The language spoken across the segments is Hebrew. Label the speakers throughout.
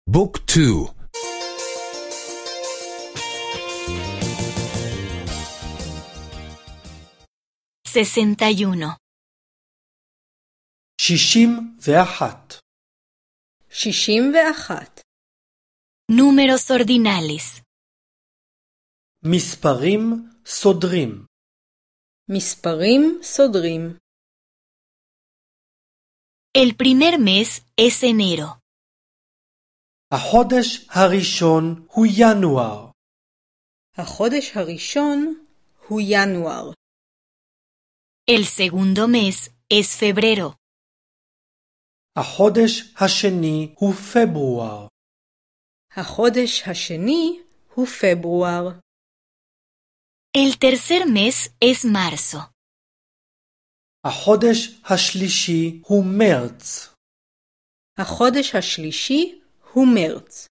Speaker 1: بوك تو.
Speaker 2: 61.
Speaker 3: 61.
Speaker 4: 61.
Speaker 2: Números ordinales.
Speaker 3: מספרים סודרים.
Speaker 4: מספרים סודרים.
Speaker 2: El primer mes es enero.
Speaker 3: החודש הראשון הוא ינואר.
Speaker 4: החודש הראשון הוא ינואר.
Speaker 2: El segundo mes es febrero.
Speaker 3: החודש השני הוא פברואר.
Speaker 4: החודש השני הוא פברואר.
Speaker 2: El tercer mes es marzo.
Speaker 3: החודש השלישי הוא מרץ.
Speaker 4: החודש השלישי הוא מרץ.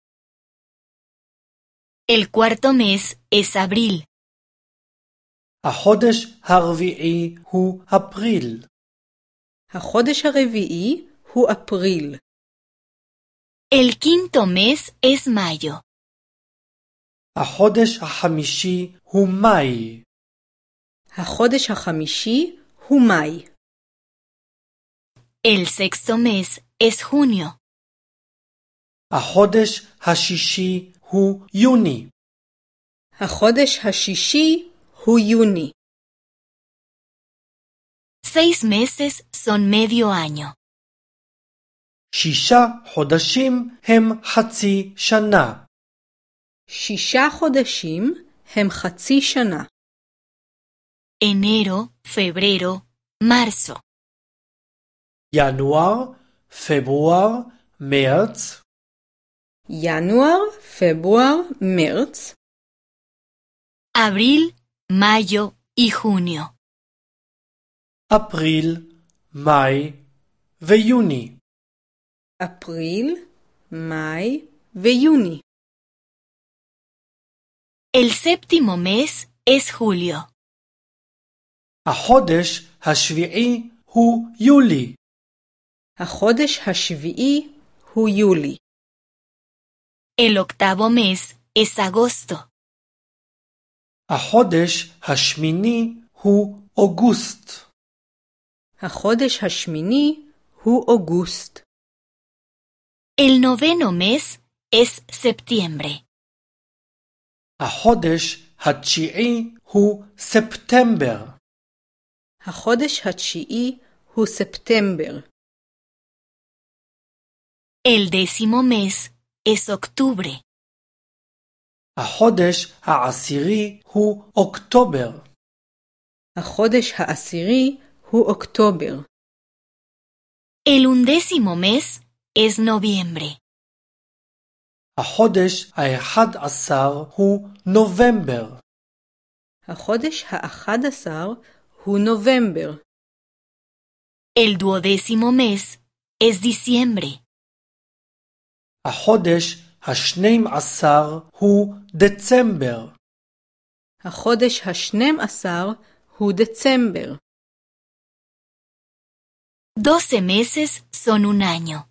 Speaker 2: El cuarto mes es abril.
Speaker 3: החודש הרביעי הוא אפריל.
Speaker 4: החודש הרביעי הוא אפריל.
Speaker 2: El quinto mes es mayo.
Speaker 3: החודש החמישי הוא מאי.
Speaker 4: החודש החמישי הוא מאי.
Speaker 2: El sexto mes es junio.
Speaker 3: החודש השישי הוא יוני.
Speaker 4: החודש השישי הוא יוני.
Speaker 2: 6 meses son medio año.
Speaker 3: 6 חודשים הם חצי שנה.
Speaker 4: 6 חודשים הם חצי שנה.
Speaker 2: Enero, febrero, marzo.
Speaker 3: ינואר, פברואר, מרץ.
Speaker 4: ינואר, פברואר, מרץ.
Speaker 2: Abril, mayo y junio.
Speaker 3: אפריל, מאי ויוני.
Speaker 4: אפריל, מאי ויוני.
Speaker 2: El séptimo mes es julio.
Speaker 3: החודש השביעי הוא יולי.
Speaker 4: החודש השביעי הוא יולי.
Speaker 2: El octavo mes es agosto.
Speaker 3: החודש השמיני הוא אוגוסט.
Speaker 4: החודש השמיני הוא אוגוסט.
Speaker 2: El noveno mes es septiembre.
Speaker 3: החודש התשיעי הוא ספטמבר.
Speaker 4: החודש התשיעי הוא ספטמבר.
Speaker 2: El décimo mes es octubre.
Speaker 3: החודש העשירי הוא אוקטובר.
Speaker 4: החודש העשירי הוא אוקטובר.
Speaker 2: El undécimo mes es noviembre.
Speaker 3: החודש ה-11 הוא נובמבר.
Speaker 4: החודש ה-11 הוא נובמבר.
Speaker 2: El duodécimo mes es diciembre.
Speaker 3: החודש ה-12 הוא דצמבר.
Speaker 4: החודש ה-12 הוא דצמבר.
Speaker 2: 12 meses son un año.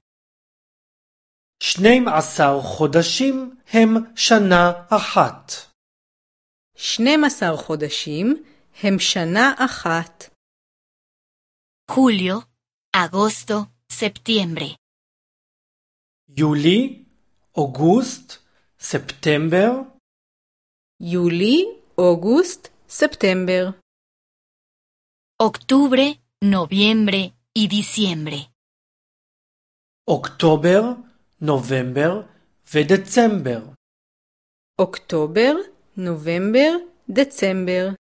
Speaker 3: 12 חודשים הם שנה אחת.
Speaker 4: 12 חודשים הם שנה אחת.
Speaker 2: Julio, agosto, septiembre.
Speaker 3: יולי, אוגוסט, ספטמבר.
Speaker 4: יולי, אוגוסט, ספטמבר.
Speaker 2: Octubre, noviembre y diciembre.
Speaker 3: אוקטובר, נובמבר ודצמבר.
Speaker 4: אוקטובר, נובמבר, דצמבר.